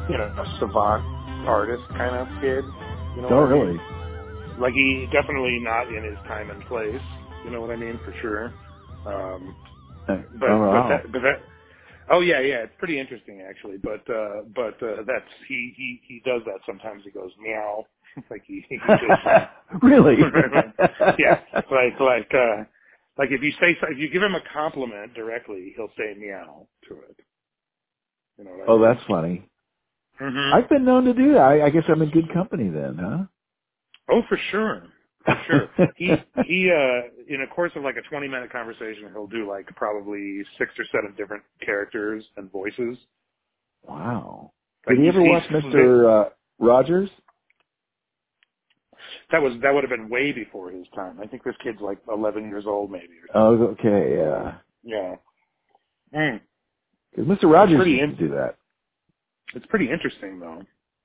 a savant artist kind of kid. You know Oh, what I really? mean? Like, he definitely not in his time and place. You know what I mean? For sure. Oh yeah, it's pretty interesting actually. But that's he does that sometimes. He goes meow, like he just really? yeah, like if you give him a compliment directly, he'll say meow to it. You know what I mean? Oh, that's funny. Mm-hmm. I've been known to do that. I guess I'm in good company then, huh? Oh, for sure. For sure. He in a course of like a 20-minute conversation, he'll do like probably 6 or 7 different characters and voices. Wow. Like Did he ever watch Mr. Rogers? That would have been way before his time. I think this kid's like 11 years old maybe. Oh, okay, yeah. Yeah. Mm. Because Mr. Rogers used to do that. It's pretty interesting though.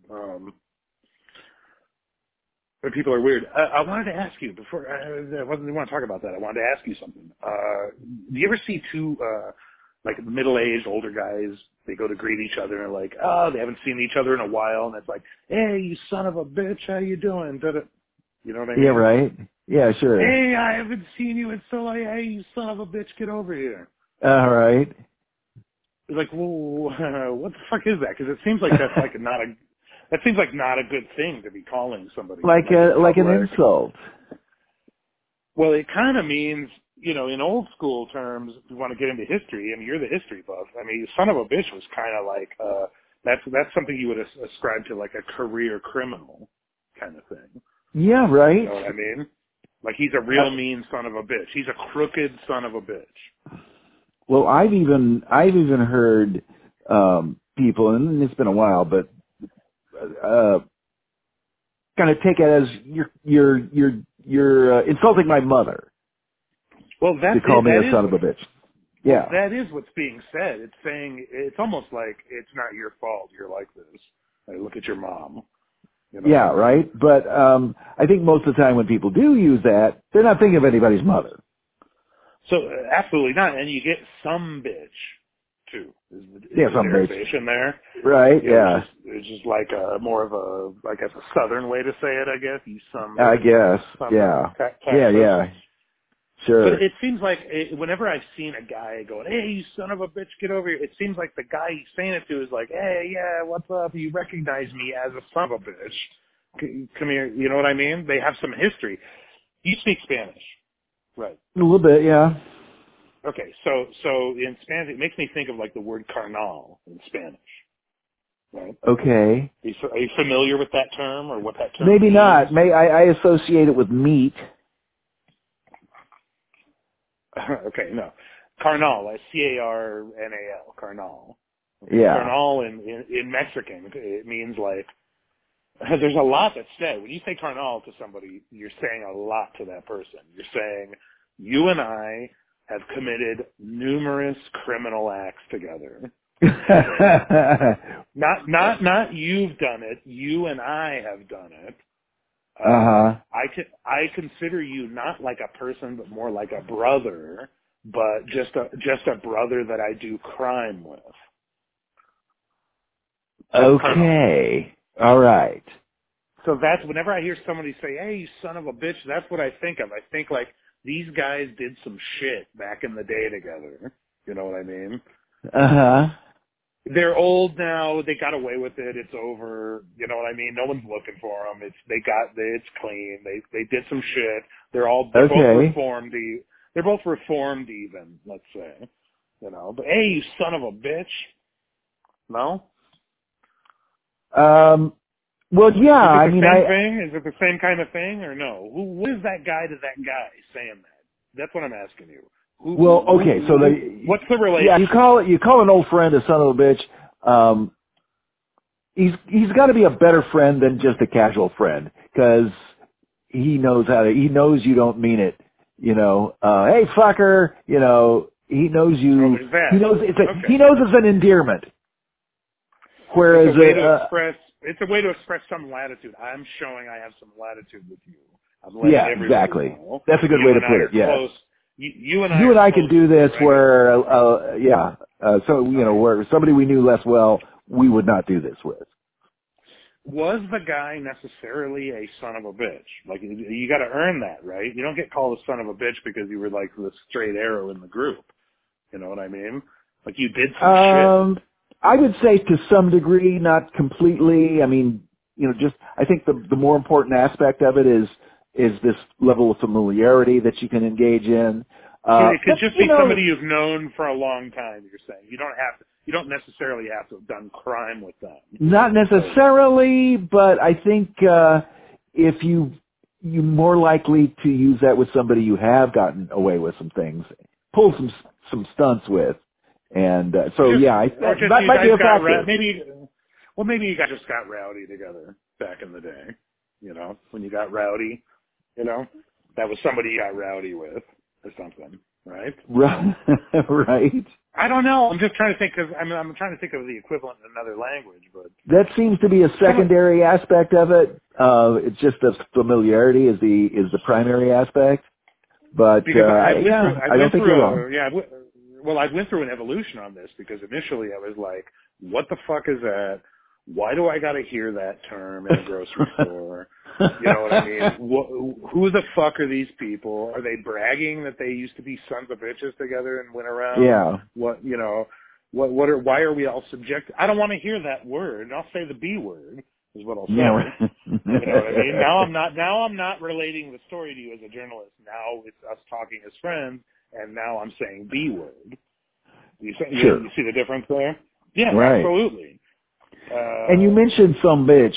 But people are weird. I wanted to ask you before. I wasn't want to talk about that. I wanted to ask you something. Do you ever see two like middle-aged older guys? They go to greet each other and like, oh, they haven't seen each other in a while, and it's like, hey, you son of a bitch, how you doing? You know what I mean? Yeah, right. Yeah, sure. Hey, I haven't seen you in so long. Hey, you son of a bitch, get over here. All right. It's like, well, what the fuck is that? Because it seems like that's like that seems like not a good thing to be calling somebody like an insult. Well, it kind of means, in old school terms, if you want to get into history, I mean, you're the history buff. I mean, son of a bitch was kind of like, that's something you would ascribe to like a career criminal kind of thing. Yeah, right. You know what I mean? Like he's a real mean son of a bitch. He's a crooked son of a bitch. Well, I've even heard people, and it's been a while, but kind of take it as you're insulting my mother. Well, to call me a son of a bitch. Yeah, that is what's being said. It's saying it's almost like it's not your fault. You're like this. Like, look at your mom. You know? Yeah, right. But I think most of the time when people do use that, they're not thinking of anybody's mother. So absolutely not. And you get some bitch too. Is some derivation bitch there, right? Yeah, it's just like more of a, I guess, a southern way to say it. I guess you some. I guess. Yeah. Yeah. Sure. But it seems like whenever I've seen a guy going, "Hey, you son of a bitch, get over here," it seems like the guy he's saying it to is like, "Hey, yeah, what's up? You recognize me as a son of a bitch? Come here." You know what I mean? They have some history. You speak Spanish, right? A little bit, yeah. Okay, so in Spanish, it makes me think of like the word carnal in Spanish, right? Okay. Are you familiar with that term or what that term Maybe means? not. I associate it with meat. Okay, no. Carnal, like C-A-R-N-A-L, carnal. Okay, yeah. Carnal in Mexican, it means like, there's a lot that's said. When you say carnal to somebody, you're saying a lot to that person. You're saying, you and I have committed numerous criminal acts together. Not you've done it. You and I have done it. I consider you not like a person, but more like a brother, but just a brother that I do crime with. Okay. All right. So that's whenever I hear somebody say, "Hey, you son of a bitch," that's what I think of. I think like these guys did some shit back in the day together. You know what I mean? They're old now. They got away with it. It's over. You know what I mean? No one's looking for them. It's clean. They did some shit. They're both reformed. They're both reformed even, let's say. You know, but hey, you son of a bitch. No? Well, yeah, Is it the same kind of thing or no? What is that guy to that guy saying that? That's what I'm asking you. What's the relation? Yeah, you call an old friend a son of a bitch. He's got to be a better friend than just a casual friend, because he knows you don't mean it. You know, hey fucker. You know, he knows you. He knows he knows it's an endearment. Whereas it's a way to express some latitude. I'm showing I have some latitude with you. Exactly. Know. That's a good way to put it. Yeah. You and I can do this where, so, where somebody we knew less well we would not do this with. Was the guy necessarily a son of a bitch? Like, you got to earn that, right? You don't get called a son of a bitch because you were like the straight arrow in the group. You know what I mean? Like, you did some shit. I would say to some degree, not completely. I mean, just I think the more important aspect of it is this level of familiarity that you can engage in. It could just be somebody you've known for a long time. You're saying you don't necessarily have to have done crime with them. Not necessarily, but I think if you're more likely to use that with somebody you have gotten away with some things, pull some stunts with, and that might be a factor. Maybe you guys just got rowdy together back in the day. When you got rowdy, that was somebody you got rowdy with or something, right? Right. I don't know. I'm just trying to think because I'm trying to think of the equivalent in another language, but that seems to be a secondary aspect of it. It's just the familiarity is the primary aspect. But I don't think you're wrong. I went through an evolution on this because initially I was like, "What the fuck is that? Why do I got to hear that term in a grocery store?" You know what I mean? Who the fuck are these people? Are they bragging that they used to be sons of bitches together and went around? Yeah. Why are we all subject? I don't want to hear that word. I'll say the B word is what I'll say. Yeah. You know what I mean? Now I'm not relating the story to you as a journalist. Now it's us talking as friends, and now I'm saying B word. You see the difference there? Yeah, right. Absolutely. And you mentioned some bitch,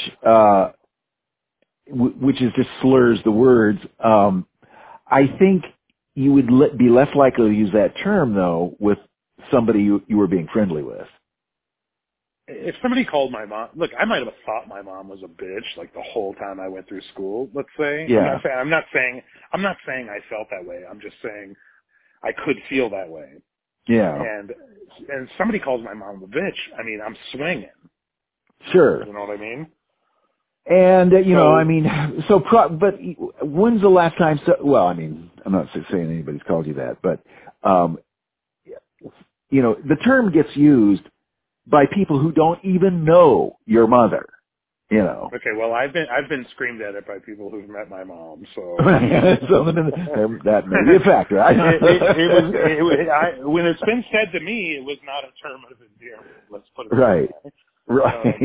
which is just slurs the words. I think you would be less likely to use that term, though, with somebody you were being friendly with. If somebody called my mom, look, I might have thought my mom was a bitch like the whole time I went through school. Let's say, yeah. I'm not saying I felt that way. I'm just saying I could feel that way. Yeah. And somebody calls my mom a bitch. I mean, I'm swinging. Sure. You know what I mean? And, but when's the last time, I'm not saying anybody's called you that, but, the term gets used by people who don't even know your mother, Okay, well, I've been screamed at it by people who've met my mom, so. So that may be a factor. When it's been said to me, it was not a term of endearment. Let's put it that right. way. Right.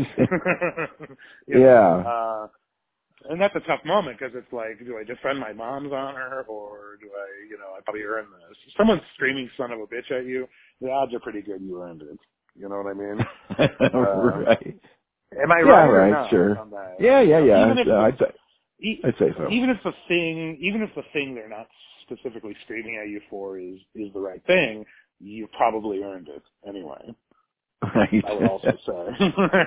Yeah. And that's a tough moment because it's like, do I defend my mom's honor or do I probably earn this? If someone's screaming son of a bitch at you, the odds are pretty good you earned it. You know what I mean? Right. Am I right or right, not sure. on that? Yeah. Even if I'd say so. Even if the thing they're not specifically screaming at you for is the right thing, you probably earned it anyway. Right. I would also say.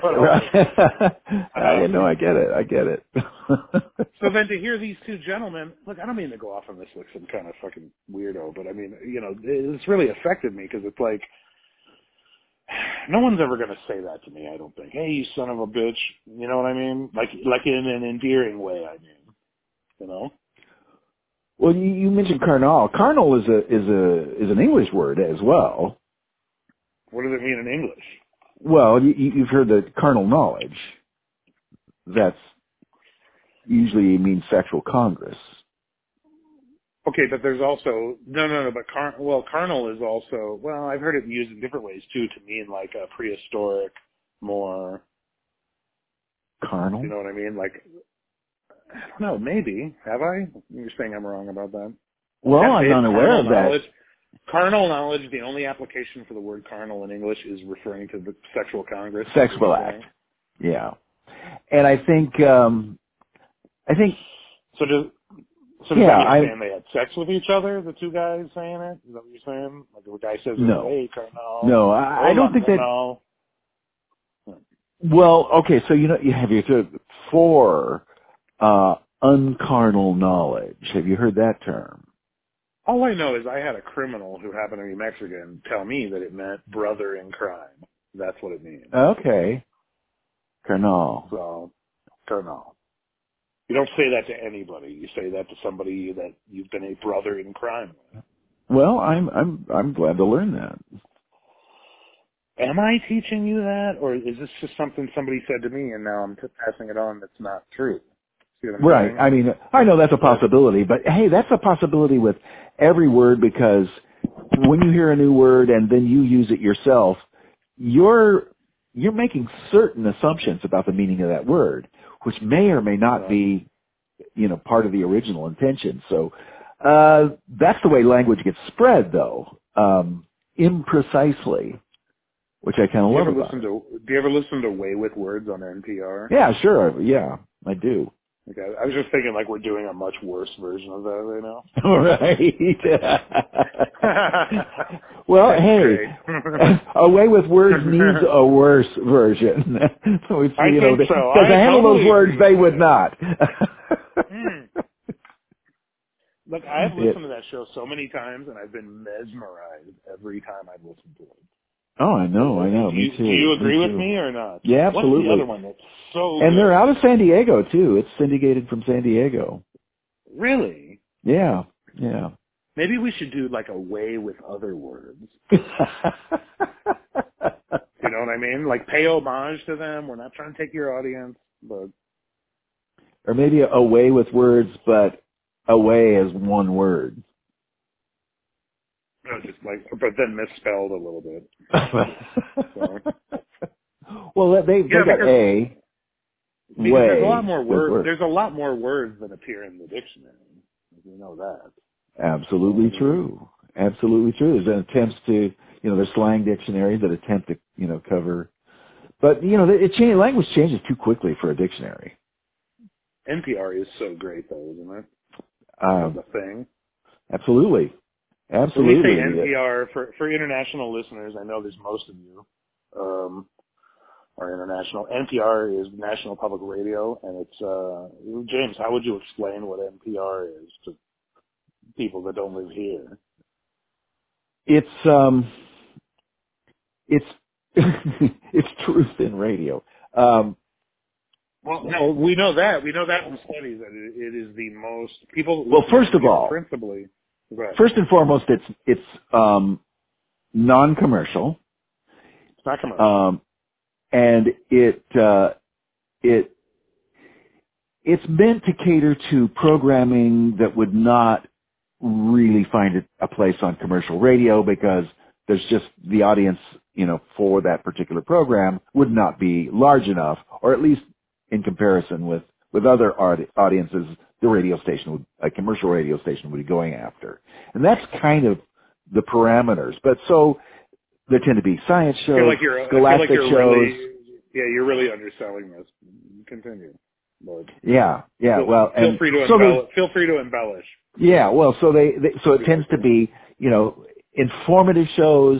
I get it. So then to hear these two gentlemen, look, I don't mean to go off on this like some kind of fucking weirdo, but I mean, it's really affected me because it's like, no one's ever going to say that to me, I don't think. Hey, you son of a bitch. You know what I mean? Like in an endearing way, I mean. Well, you mentioned carnal. Carnal is an English word as well. What does it mean in English? Well, you've heard the carnal knowledge. That's usually means sexual congress. Okay, but there's also but carnal is also, well, I've heard it used in different ways too to mean like a prehistoric, more carnal. You know what I mean? Like, I don't know, maybe have I? You're saying I'm wrong about that? Well, I'm unaware of that. Carnal knowledge. The only application for the word carnal in English is referring to the sexual congress. Sexual act. Yeah, and I think. So does that mean saying they had sex with each other? The two guys saying it? Is that what you're saying? Like the guy says, no. "Hey, carnal." No, I don't think that. Well, okay, so you have for uncarnal knowledge. Have you heard that term? All I know is I had a criminal who happened to be Mexican tell me that it meant brother in crime. That's what it means. Okay. Carnal. So, carnal. You don't say that to anybody. You say that to somebody that you've been a brother in crime with. Well, I'm glad to learn that. Am I teaching you that, or is this just something somebody said to me and now I'm passing it on that's not true? See what I'm Right. saying? I mean, I know that's a possibility, but hey, that's a possibility with every word, because when you hear a new word and then you use it yourself, you're making certain assumptions about the meaning of that word, which may or may not be, part of the original intention. So that's the way language gets spread, though, imprecisely, which I kind of love about it. Do you ever listen to Way with Words on NPR? Yeah, sure. Yeah, I do. Okay, I was just thinking like we're doing a much worse version of that right now. Right. Well, That's hey, great. A Way with Words needs a worse version. So I think so. Because to handle those words, agree they with would that. not. Look, I've listened to that show so many times, and I've been mesmerized every time I've listened to it. Oh, I know. Me too. Do you agree with me or not? Yeah, absolutely. What's the other one that's so And good? they're out of San Diego, too. It's syndicated from San Diego. Really? Yeah. Maybe we should do like A Way with Other Words. You know what I mean? Like pay homage to them. We're not trying to take your audience, but... Or maybe A Way with Words, but away as one word. Just like, but then misspelled a little bit. So. Well, they got because there's a lot more words. There's a lot more words than appear in the dictionary. You know that. Absolutely true. Absolutely true. There's attempts to, there's slang dictionaries that attempt to, cover. But, language changes too quickly for a dictionary. NPR is so great, though, isn't it? The thing. Absolutely. When we say NPR, for international listeners, I know there's most of you are international. NPR is National Public Radio, and it's, James, how would you explain what NPR is to people that don't live here? It's it's truth in radio. Well, no, we know that. We know that from studies that it is the most people. Well, first of all, principally, first and foremost, it's non-commercial. It's not commercial, and it's meant to cater to programming that would not really find a place on commercial radio, because there's just the audience, for that particular program would not be large enough, or at least in comparison with other audiences, a commercial radio station would be going after. And that's kind of the parameters. But so there tend to be science shows, scholastic shows. You're really underselling this. Continue. Lord. Yeah. Well, feel free to embellish. Yeah. Well, so so it tends to be, informative shows,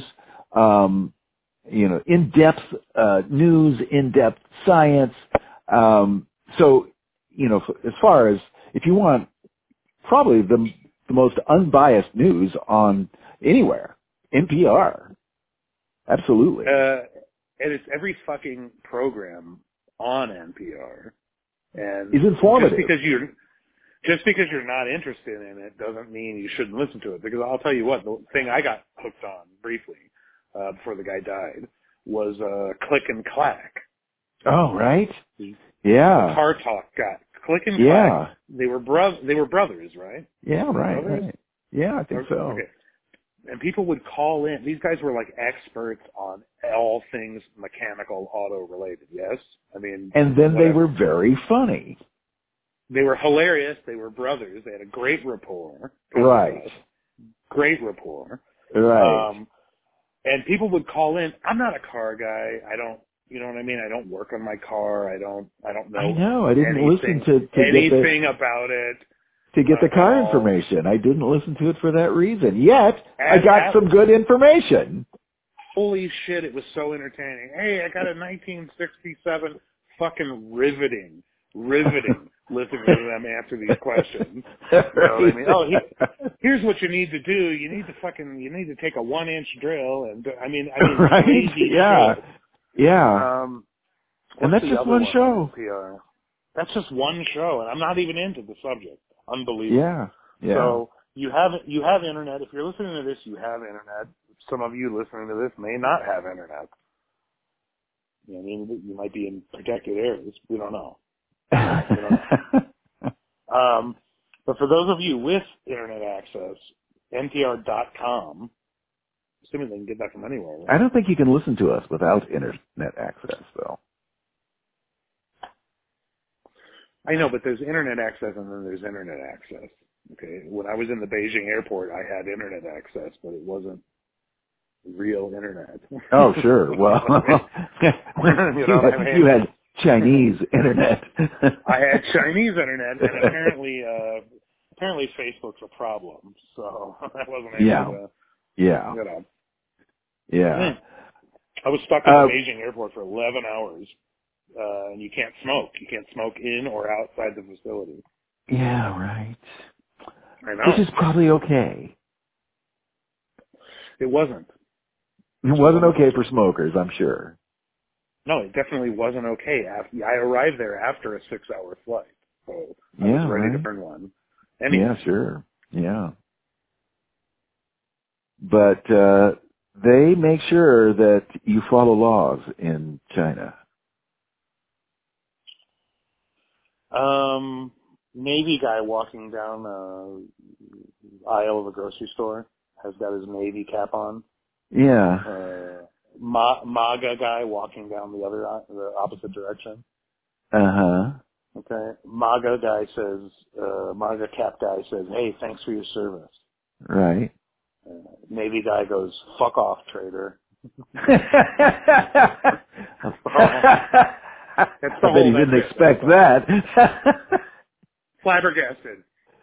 in-depth news, in-depth science. So, as far as if you want probably the most unbiased news on anywhere, NPR. Absolutely. And it's every fucking program on NPR. And is informative. Just because you're not interested in it doesn't mean you shouldn't listen to it. Because I'll tell you what, the thing I got hooked on briefly before the guy died was Click and Clack. Oh, right. Yeah. The Car Talk guy. Click and Clack. They were brothers, right? Yeah, right. Yeah, I think so. Okay. And people would call in. These guys were like experts on all things mechanical, auto related. Yes, I mean. And then they were very funny. They were hilarious. They were brothers. They had a great rapport. Right. Great rapport. Right. And people would call in. I'm not a car guy. I don't. You know what I mean? I don't work on my car. I don't know. I know. I didn't listen to anything about it. To get the car information. I didn't listen to it for that reason. Yet, I got some good information. Holy shit, it was so entertaining. Hey, I got a 1967 fucking riveting listening to them answer these questions. You know what I mean? Oh, here's what you need to do. You need to take a 1-inch drill and, right? Crazy yeah. shit. Yeah. And that's just one show. That's just one show, and I'm not even into the subject. Unbelievable. Yeah. So you have internet. If you're listening to this, you have internet. Some of you listening to this may not have internet. You know, I mean, you might be in protected areas. We don't know. We don't know. But for those of you with internet access, NPR.com, assuming they can get that from anywhere, I right? don't think you can listen to us without internet access, though. I know, but there's internet access and then there's internet access. Okay. When I was in the Beijing airport, I had internet access, but it wasn't real internet. Oh, sure. Well, You know, you had Chinese internet. I had Chinese internet, and apparently Facebook's a problem, so I wasn't able to, Yeah. you know. Yeah. I was stuck in the Beijing airport for 11 hours, and you can't smoke. You can't smoke in or outside the facility. Yeah, right. I know. Which is probably okay. It wasn't. It wasn't okay for smokers, I'm sure. No, it definitely wasn't okay. I arrived there after a 6-hour flight, so I was ready to burn one. Anyway. Yeah, sure. Yeah. But they make sure that you follow laws in China. Navy guy walking down aisle of a grocery store has got his Navy cap on. Yeah. MAGA guy walking down the opposite direction. Uh-huh. Okay. MAGA cap guy says, "Hey, thanks for your service." Right. Navy guy goes, "Fuck off, traitor." That's the I bet he whole. didn't That's it. expect that. Flabbergasted.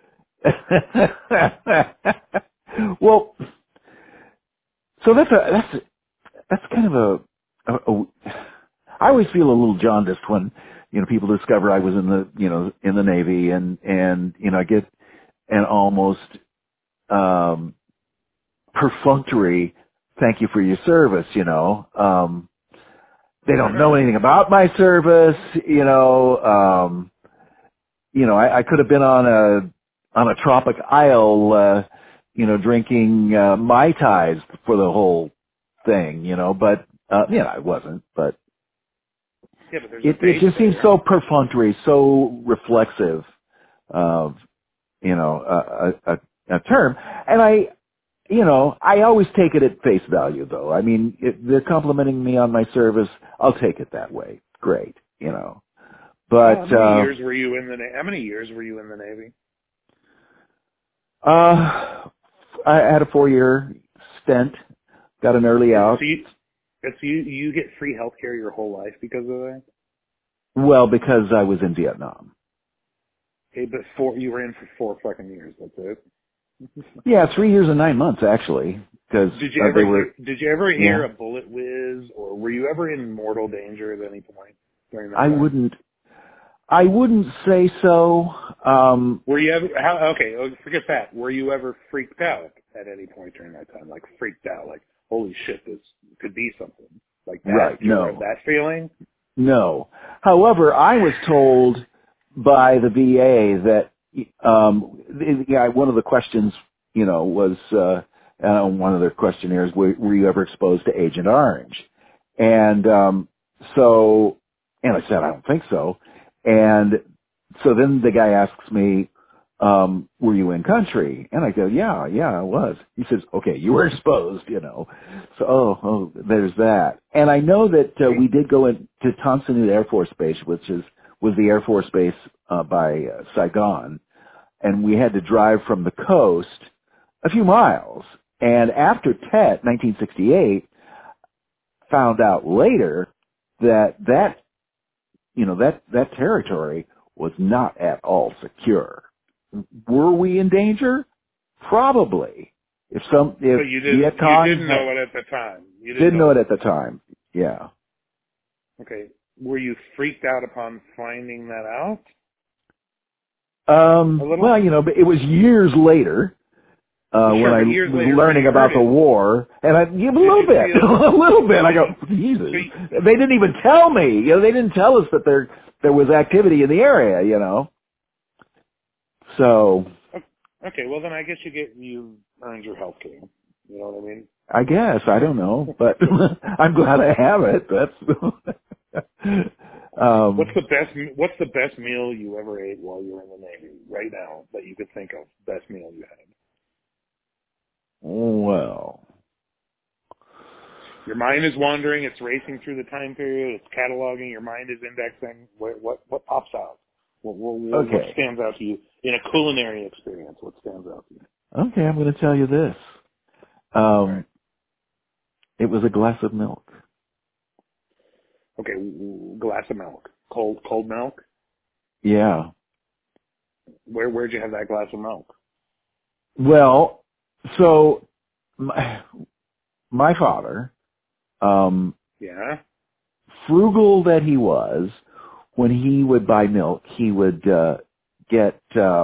Well, so that's kind of I always feel a little jaundiced when, people discover I was in the Navy and, I get an almost, perfunctory thank you for your service, they don't know anything about my service, I could have been on a tropic isle, drinking, Mai Tais for the whole thing, but, I wasn't, but Yeah, but there's a it just seems so perfunctory, so reflexive of, a term. And I always take it at face value though. I mean, if they're complimenting me on my service, I'll take it that way. Great, But, how many years were you in the Navy? I had a 4-year stint, got an early out. So you get free health care your whole life because of that? Well, because I was in Vietnam. Okay, but you were in for 4 fucking years. That's it. Yeah, 3 years and 9 months actually. Because did you ever hear a bullet whiz, or were you ever in mortal danger at any point during that time? I wouldn't say so. Were you ever? Okay, forget that. Were you ever freaked out at any point during that time? Like freaked out, like holy shit, this could be something like that. Right? Did you ever No. have that feeling? No. However, I was told by the VA that one of the questions, was one of their questionnaires, were you ever exposed to Agent Orange? And and I said, I don't think so. And so then the guy asks me, were you in country? And I go, yeah, I was. He says, okay, you were exposed, So, there's that. And I know that we did go into Tan Son Nhut Air Force Base, was the Air Force Base by Saigon. And we had to drive from the coast a few miles. And after Tet, 1968, found out later that territory was not at all secure. Were we in danger? Probably. So you didn't know it at the time. You didn't know it at the time. Yeah. Okay. Were you freaked out upon finding that out? Well, but it was years later. When I was learning about the war, and a little bit. I go, Jesus! They didn't even tell me. They didn't tell us that there was activity in the area. So. Okay, well then I guess you earned your health care. You know what I mean? I guess I don't know, but I'm glad I have it. That's. What's the best meal you ever ate while you were in the Navy right now that you could think of? Best meal you had? Well, Your mind is wandering. It's racing through the time period. It's cataloging. Your mind is indexing. What pops out? What okay. stands out to you in a culinary experience? What stands out to you? Okay, I'm going to tell you this. All right. It was a glass of milk. Okay, glass of milk. Cold milk? Yeah. Where'd you have that glass of milk? Well, so my father, Yeah? frugal that he was, when he would buy milk, he would get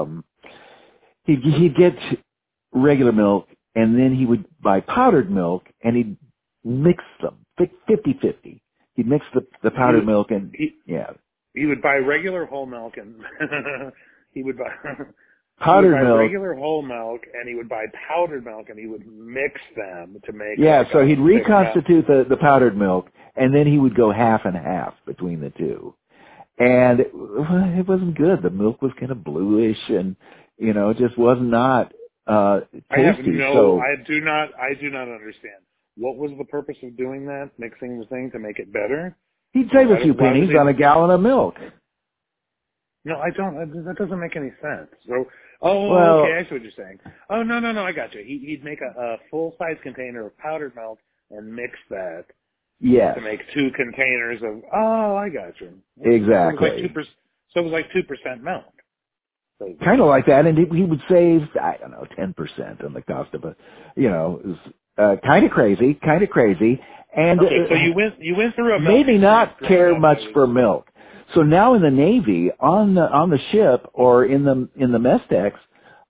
he'd get regular milk, and then he would buy powdered milk, and he'd mix them 50-50. He'd mix the powdered milk and yeah. He would buy regular whole milk and he would buy Powdered milk. regular whole milk and he would buy powdered milk and he would mix them to make So he'd reconstitute the powdered milk, and then he would go half and half between the two. And it wasn't good. The milk was kind of bluish, and it just was not tasty. I do not understand. What was the purpose of doing that? Mixing the thing to make it better? He'd save a few pennies on a gallon of milk. No, I don't. That doesn't make any sense. So, okay, I see what you're saying. Oh, no, I got you. He'd make a full-size container of powdered milk and mix that. Yes. To make 2 containers of. Oh, I got you. Exactly. So it was like 2% milk. Kind of like that, and he would save 10% on the cost of it was kind of crazy. And okay, so you went through a milk maybe not care much for milk. So now in the Navy, on the ship or in the mess decks,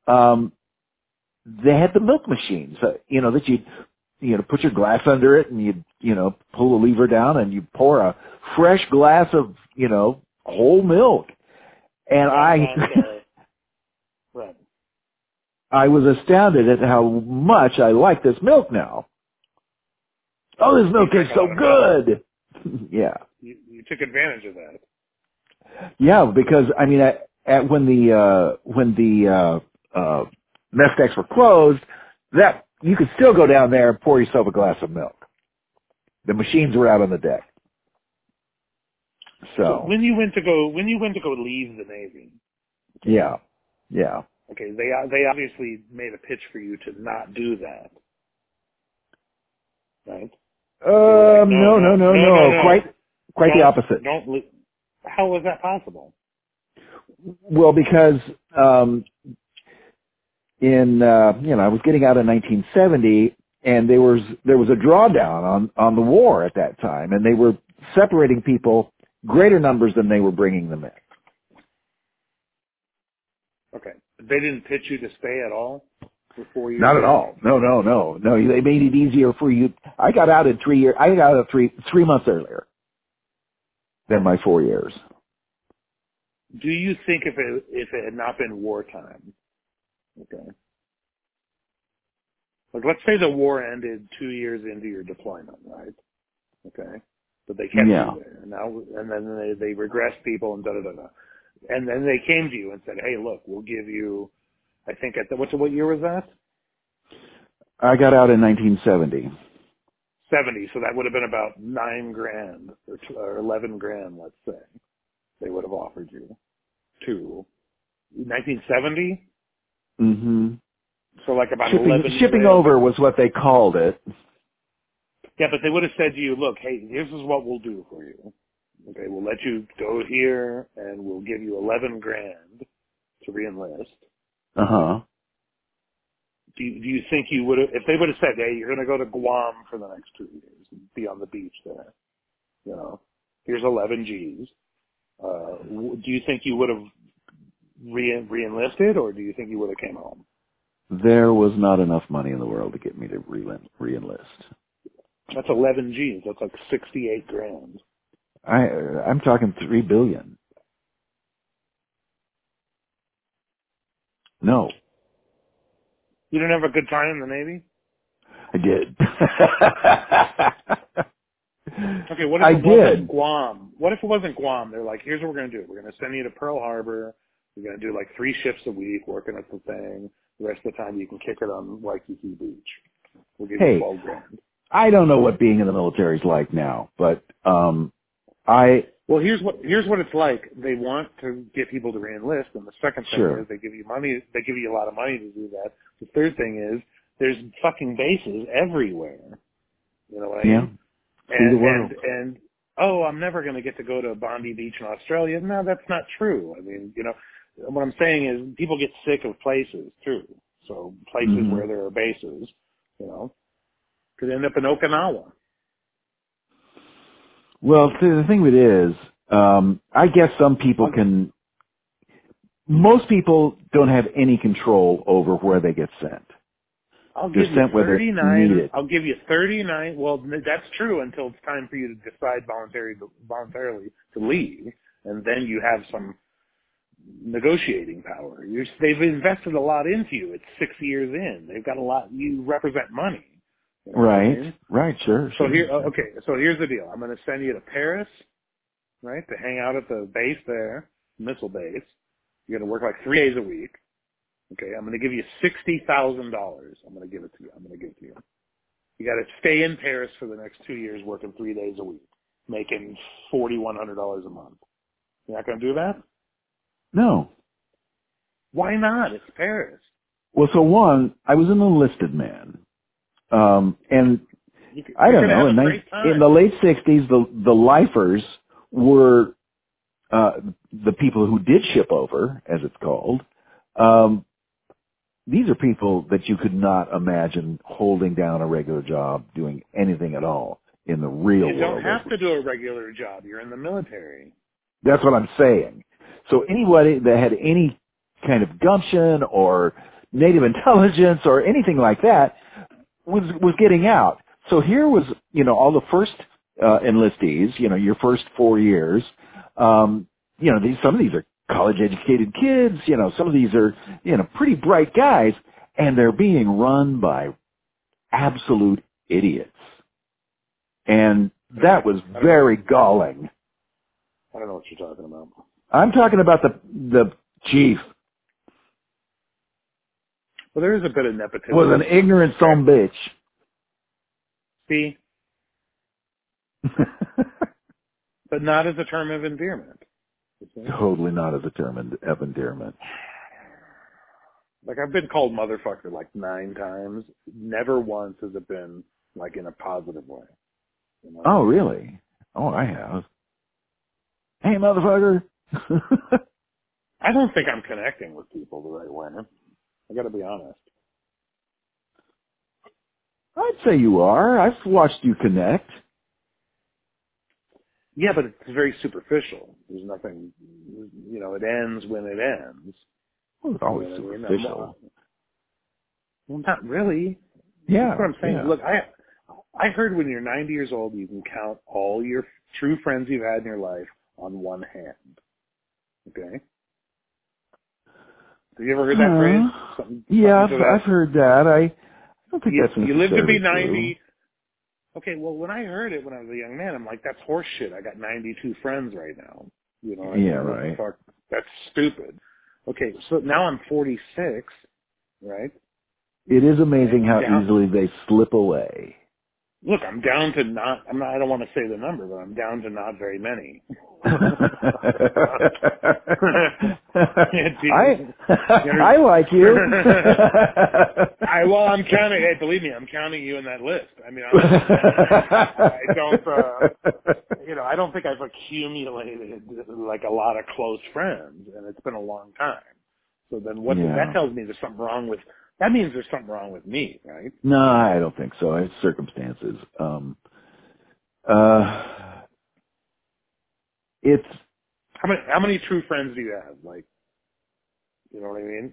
they had the milk machines. That you'd put your glass under it and you'd pull the lever down and you pour a fresh glass of whole milk. And right. I was astounded at how much I like this milk now. Oh, this milk is so good. Yeah. You took advantage of that. Yeah, because when the mess decks were closed, that you could still go down there and pour yourself a glass of milk. The machines were out on the deck. So when you went to go leave the Navy. Yeah. Okay, they obviously made a pitch for you to not do that. Right? No. Quite the opposite. How was that possible? Well, because I was getting out in 1970, and there was a drawdown on the war at that time, and they were separating people greater numbers than they were bringing them in. Okay, they didn't pitch you to stay at all for 4 years. Not at all. No. They made it easier for you. I got out in 3 years. I got out 3 months earlier than my 4 years. Do you think if it had not been wartime, okay, like let's say the war ended 2 years into your deployment, right? Okay, but they kept you there now, and then they regressed people and and then they came to you and said, "Hey, look, we'll give you." I think what year was that? I got out in 1970. 70, so that would have been about $9,000 or $11,000, let's say. They would have offered you to 1970. Mm-hmm. So like about shipping over was what they called it. Yeah, but they would have said to you, "Look, hey, this is what we'll do for you. Okay, we'll let you go here, and we'll give you $11,000 to reenlist." Uh-huh. Do you think you would have, if they would have said, "Hey, you're going to go to Guam for the next 2 years and be on the beach there, here's 11 G's." Do you think you would have re-enlisted, or do you think you would have came home? There was not enough money in the world to get me to re-enlist. That's 11 G's. That's like $68,000. I'm talking $3 billion. No. You didn't have a good time in the Navy? I did. Okay, what if I it wasn't did. Guam? What if it wasn't Guam? They're like, here's what we're going to do. We're going to send you to Pearl Harbor. You're going to do like 3 shifts a week working at the thing. The rest of the time you can kick it on Waikiki Beach. We'll give you Hey, 12 grand. I don't know what being in the military is like now, but Well, here's what it's like. They want to get people to reenlist, and the second thing sure. is they give you money. They give you a lot of money to do that. The third thing is there's fucking bases everywhere. You know what I Yeah. mean? See the world. And oh, I'm never going to get to go to Bondi Beach in Australia. No, that's not true. I mean, you know, what I'm saying is people get sick of places too. So places Mm-hmm. where there are bases, you know, could end up in Okinawa. Well, see, the thing with it is, I guess some people can. Most people don't have any control over where they get sent. I'll They're give you sent where they're 39. needed. I'll give you 39. Well, that's true until it's time for you to decide voluntarily to leave, and then you have some negotiating power. They've invested a lot into you. It's 6 years in. They've got a lot. You represent money. You know what I Right. mean? Right. Sure. So Sure. okay. So here's the deal. I'm going to send you to Paris, right, to hang out at the base there, missile base. You're going to work like 3 days a week. Okay, I'm going to give you $60,000. I'm going to give it to you. You got to stay in Paris for the next 2 years, working 3 days a week, making $4,100 a month. You're not going to do that? No. Why not? It's Paris. Well, so one, I was an enlisted man, and I You're don't going to know. have a great time. In the late '60s, the lifers were the people who did ship over, as it's called. These are people that you could not imagine holding down a regular job, doing anything at all in the real world. You don't have to do a regular job. You're in the military. That's what I'm saying. So anybody that had any kind of gumption or native intelligence or anything like that was getting out. So here was, all the first enlistees, your first 4 years. Some of these are college-educated kids. Some of these are, pretty bright guys, and they're being run by absolute idiots. And that was very galling. I don't know what you're talking about. I'm talking about the chief. Well, there is a bit of nepotism. Was an ignorant son bitch. See? But not as a term of endearment. Totally not as a term of endearment. Like, I've been called motherfucker like 9 times. Never once has it been, like, in a positive way. You know? Oh, really? Oh, I have. Hey, motherfucker. I don't think I'm connecting with people the right way. I gotta be honest. I'd say you are. I've watched you connect. Yeah, but it's very superficial. There's nothing, it ends when it ends. Well, it's always superficial. Well, not really. Yeah. That's what I'm saying. Yeah. Look, I heard when you're 90 years old, you can count all your true friends you've had in your life on one hand. Okay? Have you ever heard that phrase? Yeah, I've heard that. I don't think that's necessarily you live to be 90. true. Okay, well, when I heard it when I was a young man, I'm like, that's horse shit. I got 92 friends right now. Yeah, right. Fuck, that's stupid. Okay, so now I'm 46, right? It is amazing how easily they slip away. Look, I'm down to I don't want to say the number, but I'm down to not very many. I like you. I'm counting, believe me, I'm counting you in that list. I mean, I don't, I don't think I've accumulated like a lot of close friends, and it's been a long time. So then that tells me there's something wrong that means there's something wrong with me, right? No, I don't think so. It's circumstances. It's how many true friends do you have? Like, you know what I mean?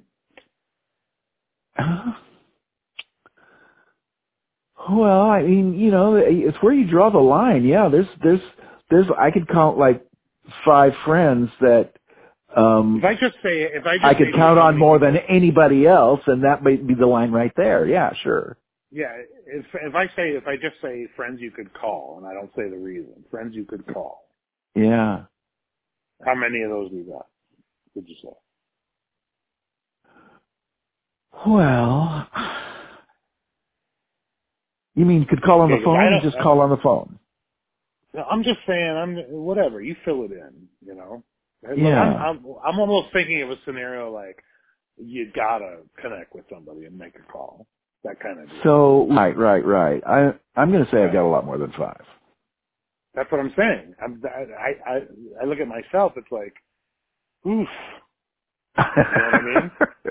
Well, I mean, it's where you draw the line. Yeah, there's I could count like 5 friends that if I could count on more than anybody else, and that might be the line right there. Yeah, sure. Yeah, if I just say friends you could call, and I don't say the reason, friends you could call. Yeah. How many of those we got? Would you say? Well, you mean you could call on Okay, the because phone or just call on the phone? I'm just saying, whatever. You fill it in, you know. Yeah. I'm almost thinking of a scenario like you gotta connect with somebody and make a call. That kind of deal. So, right. I'm going to say I've got Right. a lot more than 5. That's what I'm saying. I look at myself. It's like, oof. You know what I mean?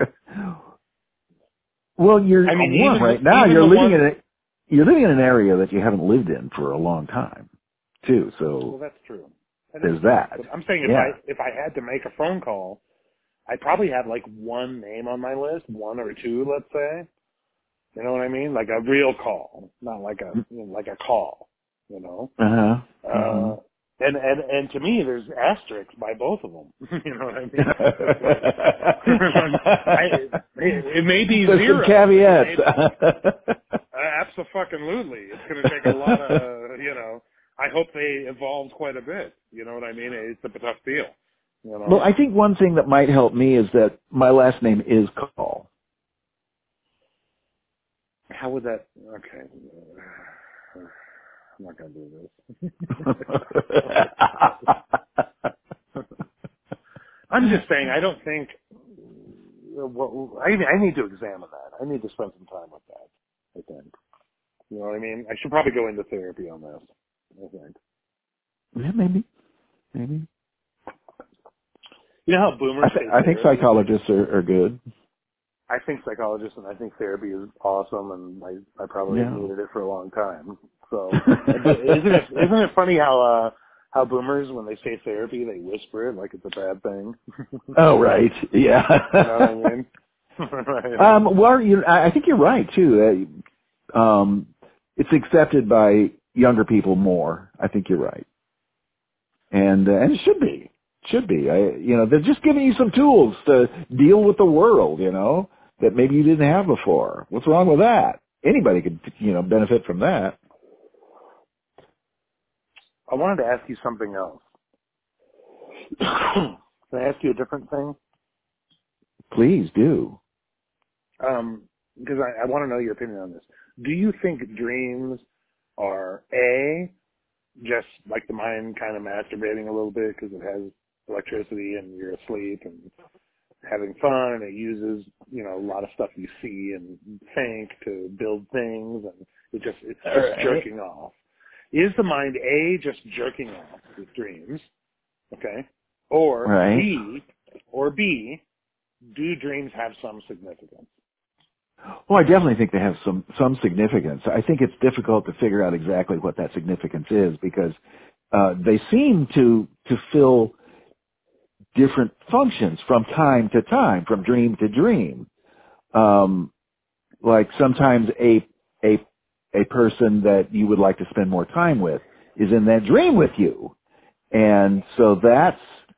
Well, I mean, right now even you're the living ones. in an area that you haven't lived in for a long time, too. Well, So that's true. That is there's true. that. But I'm saying Yeah. if I had to make a phone call, I probably have like one name on my list, one or two, let's say. You know what I mean? Like a real call, not like like a call. You know. Uh-huh. Hmm. And to me, there's asterisks by both of them. You know what I mean? It's like, it may be There's some zero. caveats. Absolutely. It's going to take a lot of, I hope they evolved quite a bit. You know what I mean? It's a tough deal. You Well, know? I think one thing that might help me is that my last name is Call. How would that, okay. I'm not going to do this. I'm just saying, I don't think, I need to examine that. I need to spend some time with that, I think. You know what I mean? I should probably go into therapy on this, I think. Yeah, maybe. You know how boomers say I think therapy? psychologists are good. I think psychologists and I think therapy is awesome, and I probably have Yeah. needed it for a long time. So, isn't it funny how boomers, when they say therapy, they whisper it like it's a bad thing? Oh, right. Yeah. You know what I mean? Right. Well, I think you're right too. It's accepted by younger people more. I think you're right, and it should be. They're just giving you some tools to deal with the world. That maybe you didn't have before. What's wrong with that? Anybody could, benefit from that. I wanted to ask you something else. Can I ask you a different thing? Please do. Because I want to know your opinion on this. Do you think dreams are A, just like the mind kind of masturbating a little bit because it has electricity and you're asleep and having fun, and it uses, a lot of stuff you see and think to build things, and it's just Right. jerking off. Is the mind A, just jerking off with dreams, okay? Or Right. B, do dreams have some significance? Well, I definitely think they have some significance. I think it's difficult to figure out exactly what that significance is because they seem to fill different functions from time to time, from dream to dream. Like sometimes a person that you would like to spend more time with is in that dream with you, and so that's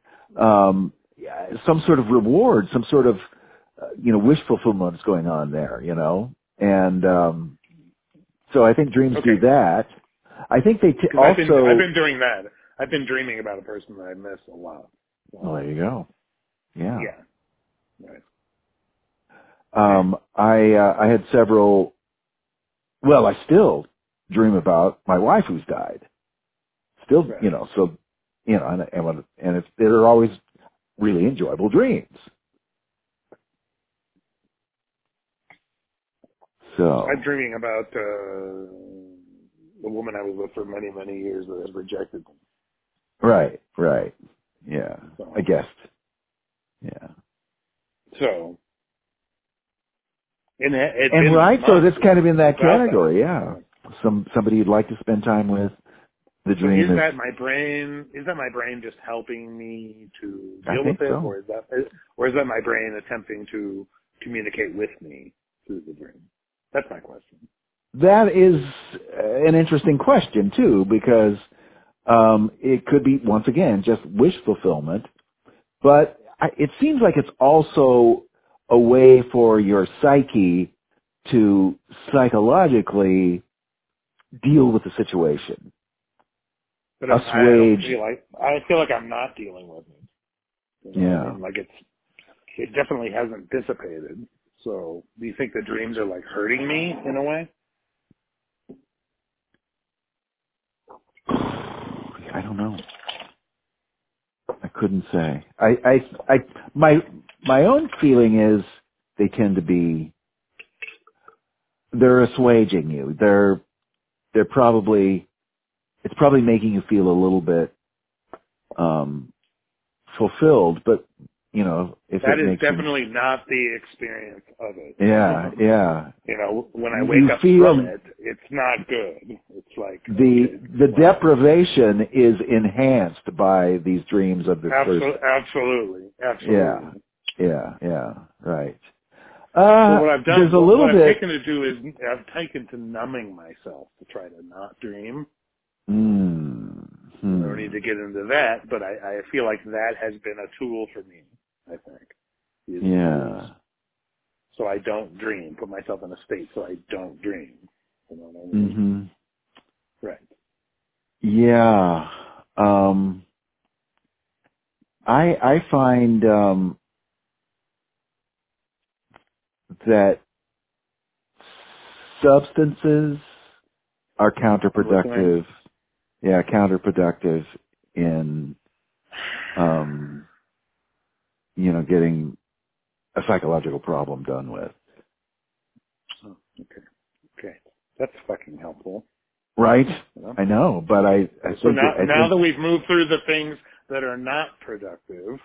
some sort of reward, some sort of wish fulfillment is going on there, and so I think dreams do that. I think they Because I've also. been doing that. I've been dreaming about a person that I miss a lot. So, Well, there you go. Yeah. yeah. Right. I had several. Well, I still dream about my wife who's died. Still, Right. so, and they're always really enjoyable dreams. So. I'm dreaming about the woman I was with for many, many years that has rejected me. Right. Yeah. So, I guessed. Yeah. so and it's And been right, so months that's kind of in that without category, that. yeah. Somebody you'd like to spend time with. The So dream is. that my brain? Is that my brain just helping me to I deal think with it, so. or is that my brain attempting to communicate with me through the dream? That's my question. That is an interesting question too, because it could be once again just wish fulfillment, but it seems like it's also a way for your psyche to psychologically deal with the situation. But I Assuage. I feel like I'm not dealing with it. You know what I Yeah. mean? Like it definitely hasn't dissipated. So do you think the dreams are like hurting me in a way? I don't know. I couldn't say. My own feeling is they tend to be, they're assuaging you. They're probably, it's probably making you feel a little bit, fulfilled, but, you know, if That it is makes you, definitely not the experience of it. yeah. You know, when I You wake up from feel it, it's not good. It's like, okay, the well, deprivation is enhanced by these dreams of this person. absolutely, Yeah, absolutely. right. So what I've done, There's a what little I've bit, taken to do is I've taken to numbing myself to try to not dream. I don't need to get into that, but I feel like that has been a tool for me, I think. Is so I don't dream, put myself in a state so I don't dream. You know what I mean? Right. Yeah. I find, that substances are I'm listening. counterproductive. Yeah, counterproductive in, getting a psychological problem done with. Oh, okay. That's fucking helpful. Right? You know? I know, but I So think now that we've moved through the things that are not productive,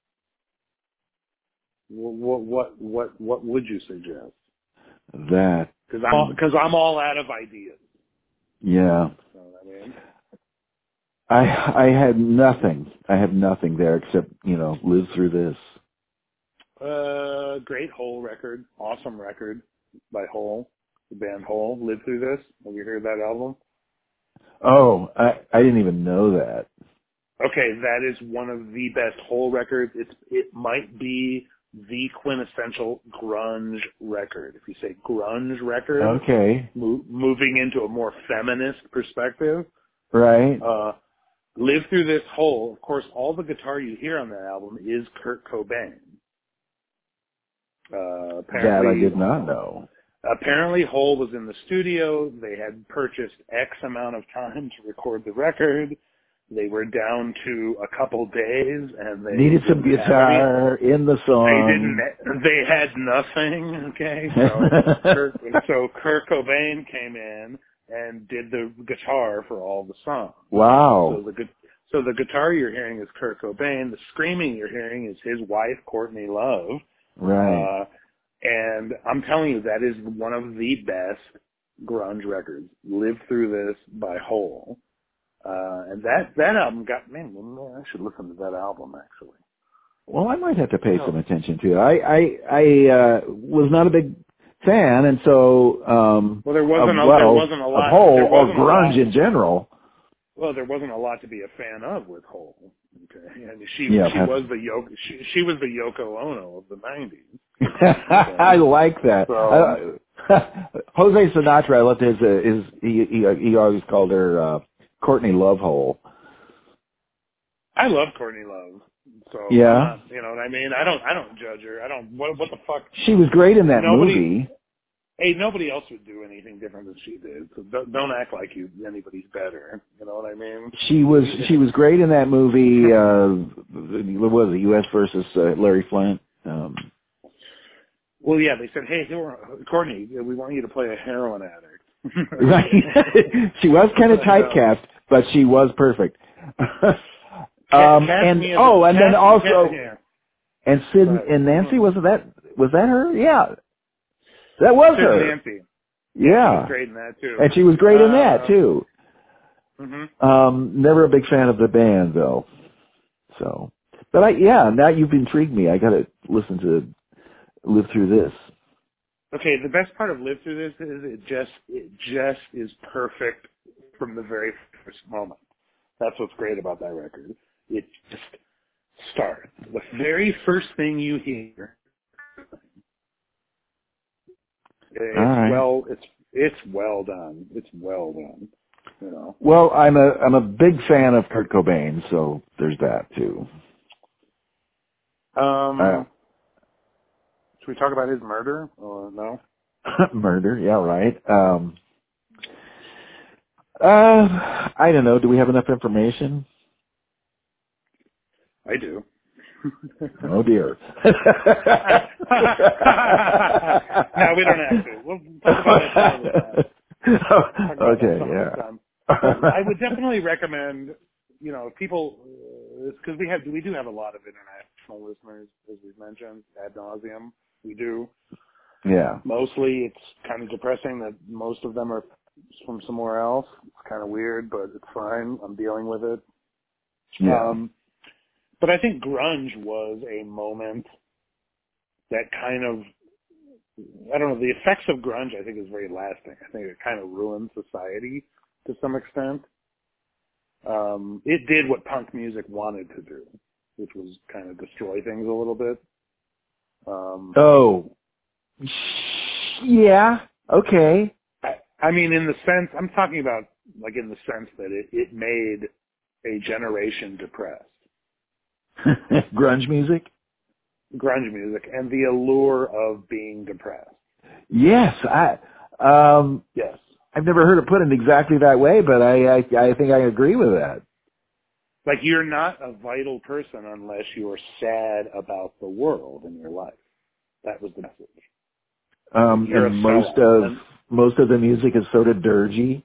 what would you suggest? that, Because I'm all out of ideas. yeah, You know what I mean? I had nothing. I have nothing there except, live through this. Great Hole record, awesome record by Hole, the band Hole. Live Through This. Have you heard that album? Oh, I didn't even know that. Okay, that is one of the best Hole records. It might be the quintessential grunge record. If you say grunge record, Okay. moving into a more feminist perspective, Right. Live Through This Hole. Of course, all the guitar you hear on that album is Kurt Cobain. That I Apparently, did not know. Apparently, Hole was in the studio. They had purchased X amount of time to record the record. They were down to a couple days, and they Needed some didn't have any. guitar in the They didn't. song. They had nothing. Okay, so Kurt Cobain came in and did the guitar for all the songs. Wow. So the guitar you're hearing is Kurt Cobain. The screaming you're hearing is his wife, Courtney Love. Right. And I'm telling you, that is one of the best grunge records. Live Through This by Hole. And that album man, I should listen to that album actually. Well, I might have to pay some attention to it. I was not a big fan, and so well, there wasn't a of lot. Hole There or wasn't a grunge lot. in general. Well, there wasn't a lot to be a fan of with Hole. Okay, and she was the Yoko Ono of the '90s. Okay. I like that. So, Jose Sinatra, I loved he always called her Courtney Love Hole. I love Courtney Love. So yeah. I'm not, you know what I mean? I don't judge her. I don't, what the fuck? She was great in that movie. Hey, nobody else would do anything different than she did. So don't act like anybody's better. You know what I mean? She was great in that movie, what was it, U.S. versus Larry Flint? Well, yeah, they said, hey, Courtney, we want you to play a heroin addict. Right. She was kind of typecast, but she was perfect. And Sid and Nancy, was that her? Yeah. That was Sid her. And Nancy. Yeah. She was great in that too. And she was great in that too. Mm-hmm. Never a big fan of the band though. So, but now you've intrigued me. I got to listen to Live Through This. Okay, the best part of Live Through This is it just is perfect from the very first moment. That's what's great about that record. It just starts. The very first thing you hear All right. It's well done. It's well done. You know. Well, I'm a big fan of Kurt Cobain, so there's that too. Should we talk about his murder or no? Murder, yeah, right. I don't know. Do we have enough information? I do. Oh dear. No, we don't have to. We'll talk about that some other time. Okay, yeah. But I would definitely recommend, you know, people, because we do have a lot of international listeners, as we've mentioned, ad nauseum. We do. Yeah. Mostly it's kind of depressing that most of them are from somewhere else. It's kind of weird, but it's fine. I'm dealing with it. Yeah. But I think grunge was a moment that kind of, I don't know, the effects of grunge I think is very lasting. I think it kind of ruined society to some extent. It did what punk music wanted to do, which was kind of destroy things a little bit. Yeah. Okay. I mean, in the sense, I'm talking about like in the sense that it made a generation depressed. Grunge music? Grunge music and the allure of being depressed. Yes. Yes. I've never heard it put in exactly that way, but I think I agree with that. Like you're not a vital person unless you're sad about the world in your life. That was the message. You're And a most of the music is sort of dirgy.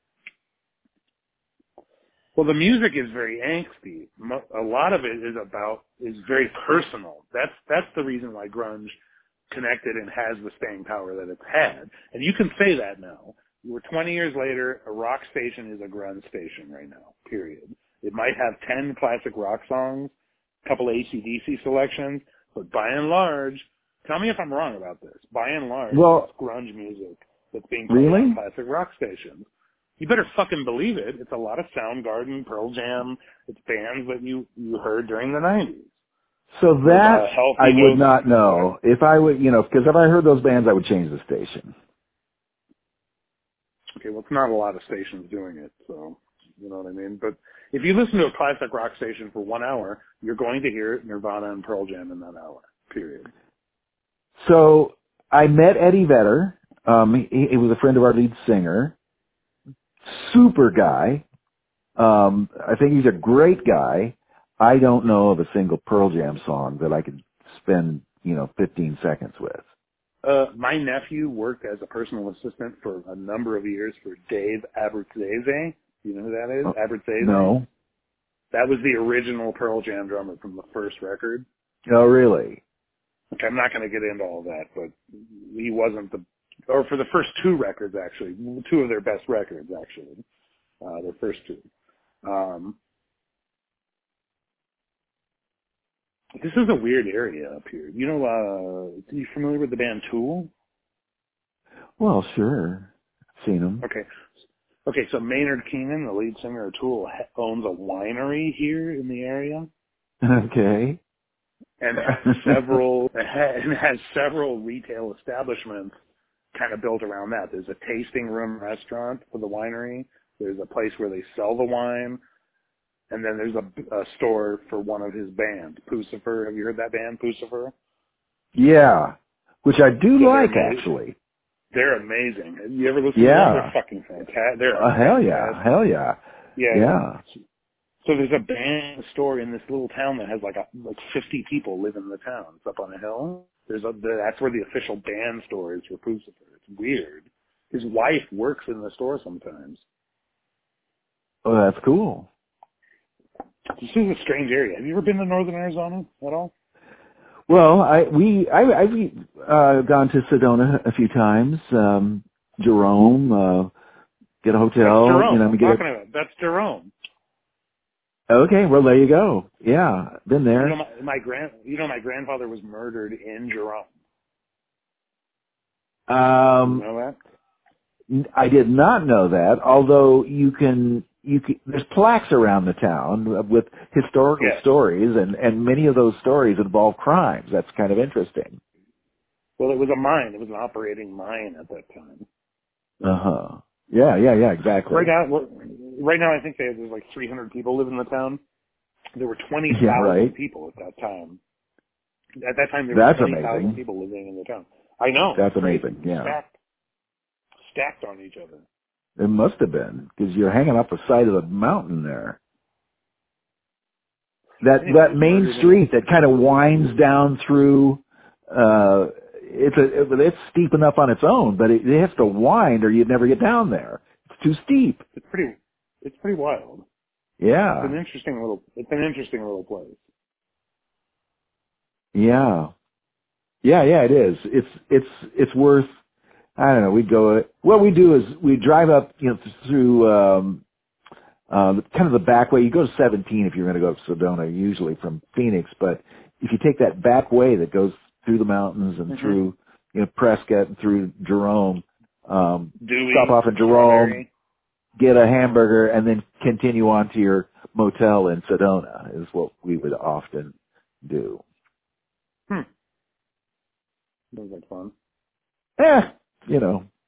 Well, the music is very angsty. A lot of it is very personal. That's the reason why grunge connected and has the staying power that it's had. And you can say that now. We're 20 years later, a rock station is a grunge station right now, period. It might have 10 classic rock songs, a couple of AC/DC selections, but by and large, tell me if I'm wrong about this, by and large, it's grunge music that's being played on classic rock stations. You better fucking believe it. It's a lot of Soundgarden, Pearl Jam. It's bands that you heard during the 90s. So that I would not know. If I would, because if I heard those bands, I would change the station. Okay, well, it's not a lot of stations doing it, so you know what I mean. But if you listen to a classic rock station for 1 hour, you're going to hear Nirvana and Pearl Jam in that hour, period. So I met Eddie Vedder. He was a friend of our lead singer. Super guy. I think he's a great guy. I don't know of a single Pearl Jam song that I could spend, 15 seconds with. My nephew worked as a personal assistant for a number of years for Dave Abruzzese. You know who that is? Abruzzese? No. That was the original Pearl Jam drummer from the first record. Oh, really? Okay, I'm not going to get into all that, but he wasn't or for the first 2 records, actually. 2 of their best records, actually. Their first 2. This is a weird area up here. Are you familiar with the band Tool? Well, sure. I've seen them. Okay, so Maynard Keenan, the lead singer of Tool, owns a winery here in the area. Okay. And has several retail establishments kind of built around that. There's a tasting room restaurant for the winery. There's a place where they sell the wine. And then there's a store for one of his bands, Pucifer. Have you heard that band, Pucifer? Yeah, which I do like, actually. They're amazing. Have you ever listened to them? They're fucking fantastic. Hell yeah. Yeah. So there's a band store in this little town that has like 50 people live in the town. It's up on a hill. That's where the official band store is for Pucifer. It's weird. His wife works in the store sometimes. Oh, that's cool. This is a strange area. Have you ever been to northern Arizona at all? Well, I've gone to Sedona a few times. Jerome, get a hotel. That's Jerome. That's Jerome. Okay, well there you go. Yeah, been there. My grandfather was murdered in Jerome. You know that? I did not know that. Although there's plaques around the town with historical stories, and many of those stories involve crimes. That's kind of interesting. Well, it was a mine. It was an operating mine at that time. Uh-huh. Yeah, exactly. Right now, I think there's like 300 people live in the town. There were 20,000 Yeah, right. people at that time. At that time, there were That's 20,000 amazing. people living in the town. I know. That's It's crazy. amazing, yeah. Stacked on each other. It must have been, because you're hanging up the side of the mountain there. Anyway, That main street that kind of winds down through, it's steep enough on its own, but it has to wind or you'd never get down there. It's too steep. It's pretty wild. It's Yeah. an interesting little place. Yeah. Yeah, it is. It's worth, I don't know, what we do is we drive up, through, kind of the back way. You go to 17 if you're going to go to Sedona, usually from Phoenix, but if you take that back way that goes through the mountains and through, Prescott and through Jerome, Dewey, stop off in Jerome, get a hamburger, and then continue on to your motel in Sedona is what we would often do. Sounds like fun. It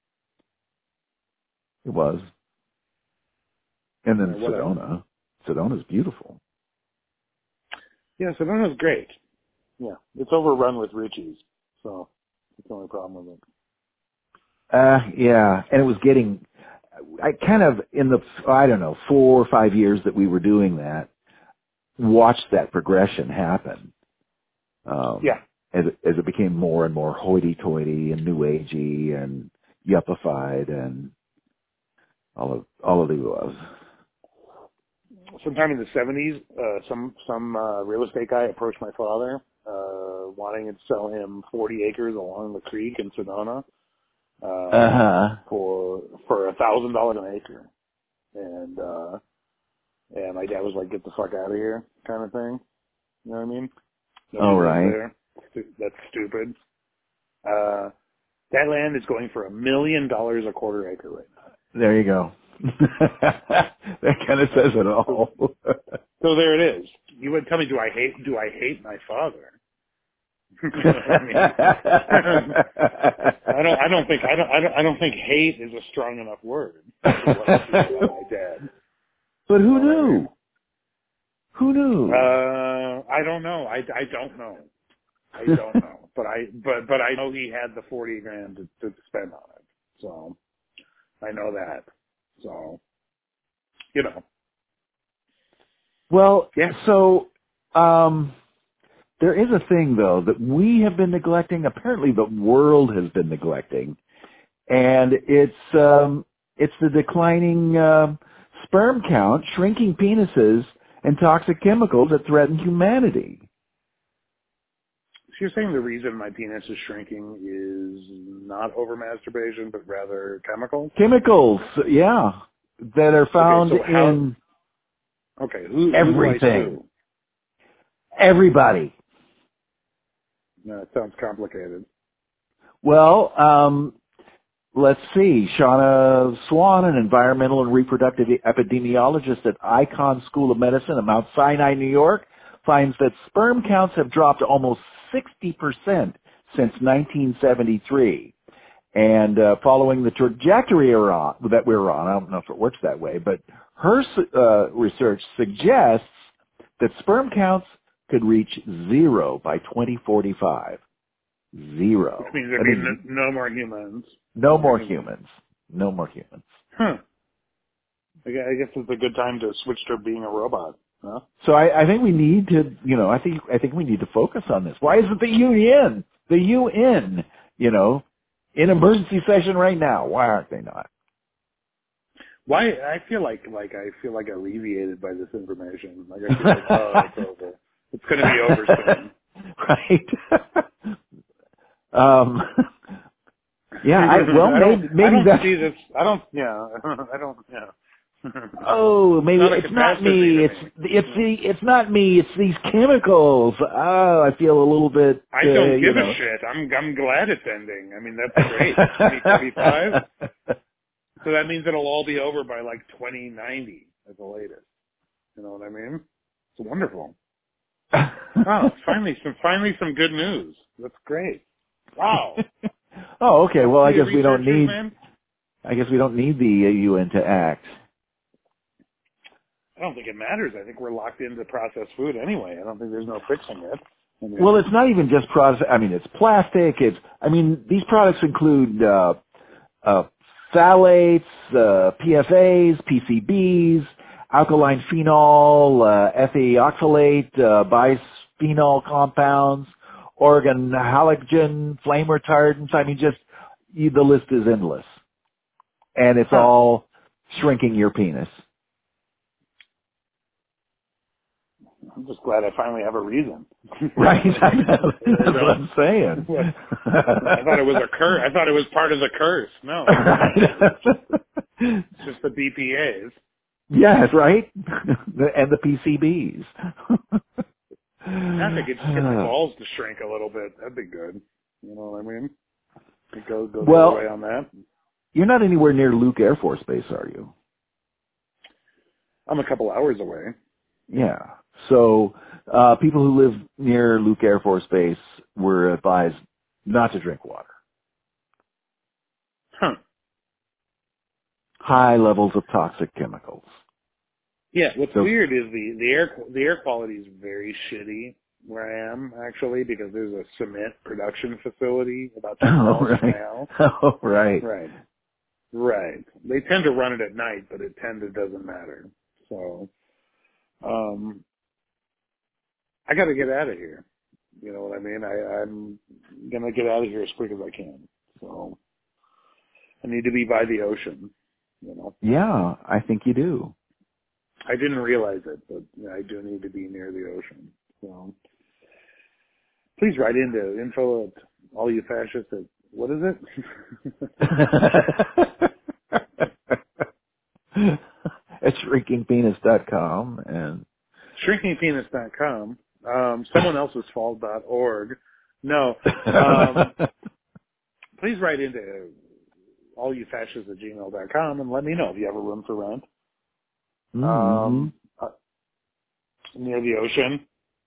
was. And then Sedona's beautiful. Yeah, Sedona's great. Yeah, it's overrun with Richies, so that's the only problem with it. Yeah, and it was getting, I kind of, in the, 4 or 5 years that we were doing that, watched that progression happen. Yeah. As it became more and more hoity-toity and new agey and yuppified and all of the above. Sometime in the 70s, some real estate guy approached my father, wanting to sell him 40 acres along the creek in Sedona, for $1,000 an acre. And my dad was like, get the fuck out of here, kind of thing. You know what I mean? Nobody lives there. That's stupid. That land is going for $1 million a quarter acre right now. There you go. That kind of says it all. So there it is. You would tell me, do I hate my father? I mean, I don't think hate is a strong enough word for what I feel about my dad. But who knew? Who knew? I don't know. I don't know. I don't know. But I know he had the 40 grand to spend on it. So I know that. So, Well, yeah. So, there is a thing though that we have been neglecting. Apparently, the world has been neglecting, and it's the declining sperm count, shrinking penises, and toxic chemicals that threaten humanity. So you're saying the reason my penis is shrinking is not over masturbation, but rather chemicals? Chemicals, yeah, that are found in who everything. do I sue? Everybody. No, it sounds complicated. Well, let's see. Shauna Swan, an environmental and reproductive epidemiologist at Icahn School of Medicine at Mount Sinai, New York, finds that sperm counts have dropped almost 60% since 1973. And following the trajectory that we're on, I don't know if it works that way, but her research suggests that sperm counts could reach 0 by 2045. 0. Which means there'd be no more humans. No more humans. No more humans. Huh. I guess it's a good time to switch to being a robot. Huh? So I think we need to, I think we need to focus on this. Why isn't the UN, in emergency session right now? Why aren't they not? Why? I feel like alleviated by this information. Like I feel like, oh, it's over. It's going to be over soon. Right. Yeah. Maybe that's. See this. I don't. Yeah. Oh, maybe it's not me. It's not me. It's these chemicals. Oh, I feel a little bit. I don't give a shit. I'm glad it's ending. I mean, that's great. 2045. So that means it'll all be over by like 2090 at the latest. You know what I mean? It's wonderful. Oh, finally some good news. That's great. Wow. Oh, okay. Don't Well, see I your guess we don't researchers, need. man. I guess we don't need the UN to act. I don't think it matters. I think we're locked into processed food anyway. I don't think there's no fixing it. I Well, mean, it's not even just process. I mean, it's plastic. These products include phthalates, PFAs, PCBs, alkaline phenol, ethioxylate, bisphenol compounds, organ halogen, flame retardants. I mean, the list is endless. And it's huh. all shrinking your penis. I'm just glad I finally have a reason. Right? That's what I'm saying. I thought it was a curse. I thought it was part of the curse. No, it's just the BPAs. Yes, right? And the PCBs. If I could just get my balls to shrink a little bit, that'd be good. You know what I mean? Go the other way Well, on that. you're not anywhere near Luke Air Force Base, are you? I'm a couple hours away. Yeah. So, people who live near Luke Air Force Base were advised not to drink water. Huh. High levels of toxic chemicals. Yeah, what's So, weird is the air quality is very shitty where I am actually because there's a cement production facility about 2 miles from my house. Oh, right. Right. Right. They tend to run it at night, but it doesn't matter. So, I got to get out of here. You know what I mean? I'm gonna get out of here as quick as I can. So, I need to be by the ocean. You know, Yeah, I think you do. I didn't realize it, but I do need to be near the ocean. So, please write into info at all you fascists at, what is it? At shrinkingpenis.com and Shrinkingpenis.com. Someoneelsesfault.org. No. Please write into allyouFascists at gmail.com and let me know if you have a room for rent. mm-hmm. Uh, near the ocean.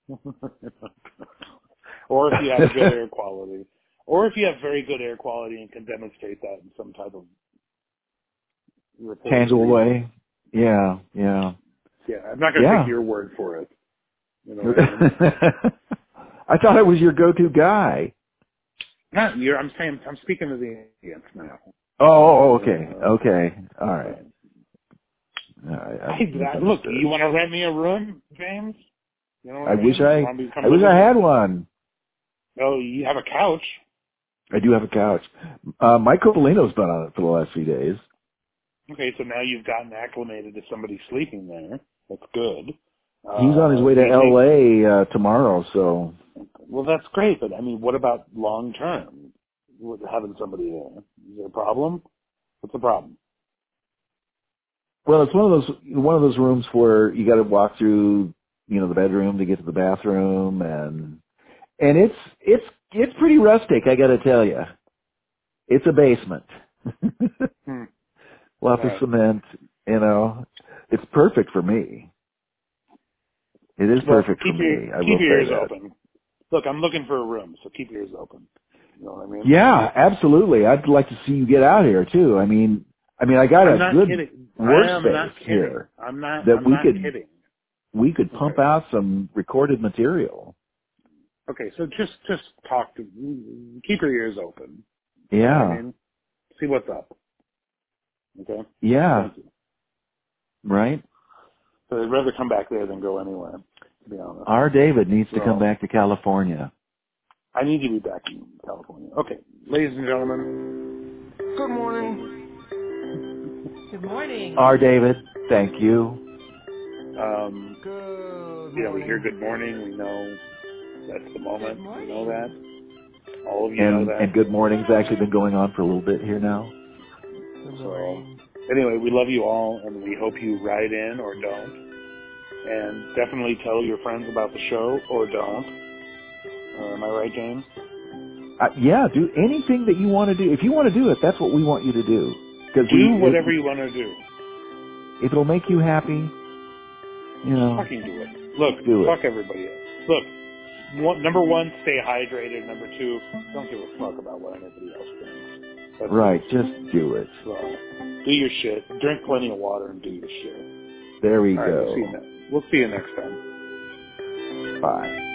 Or if you have good air quality. Or if you have very good air quality and can demonstrate that in some type of reported Tangible reason. way. Yeah, yeah. Yeah, I'm not going to take Yeah. your word for it. You know what I mean? I thought I was your go-to guy. Not you. I'm speaking to the audience now. Oh, okay. Okay. All right. Right. I Hey, look, you misunderstood. want to rent me a room, James? You know what I I wish mean? You I want me to come I live wish with I you? had one. Oh, you have a couch. I do have a couch. Mike Copolino's been on it for the last few days. Okay, so now you've gotten acclimated to somebody sleeping there. That's good. He's on his way to LA tomorrow, so Well, that's great, but I mean, what about long term? With having somebody there, is there a problem? What's the problem? well, it's one of those rooms where you got to walk through, the bedroom to get to the bathroom, and it's pretty rustic. I got to tell you, it's a basement. Hmm. Lots All of right. cement. It's perfect for me. It is Well, perfect for keep your me. I keep will your say ears that. open. Look, I'm looking for a room, so keep your ears open. You know what I mean? Yeah, absolutely. I'd like to see you get out here too. I mean, I got I'm a not good kidding. I am workspace not kidding. here I'm not. that I'm not kidding. we could pump Okay. out some recorded material. Okay. So just talk to. Keep your ears open. You know what I Yeah, mean? See what's up. Okay. yeah, Thank you. right. So I'd rather come back there than go anywhere, to be honest. Our David needs to come So back to California. I need to be back in California. Okay, ladies and gentlemen. Good morning. Good morning. Our David, thank you. Good We hear morning. good morning. We know that's the Good moment. We know morning. that. All of you know And that. good morning's actually been going on for a little bit here now. Good So morning. anyway, we love you all, and we hope you write in or don't. And definitely tell your friends about the show or don't. Am I right, James? Yeah, do anything that you want to do. If you want to do it, that's what we want you to do. Because Do whatever you want to do. if it'll make you happy, Just fucking do it. Look, do it. fuck everybody else. Look, number one, stay hydrated. Number two, don't give a fuck about what anybody else thinks. That's Right, just do it. do your shit. Drink plenty of water and do your shit. There we All right, go. we'll see you next time. Bye.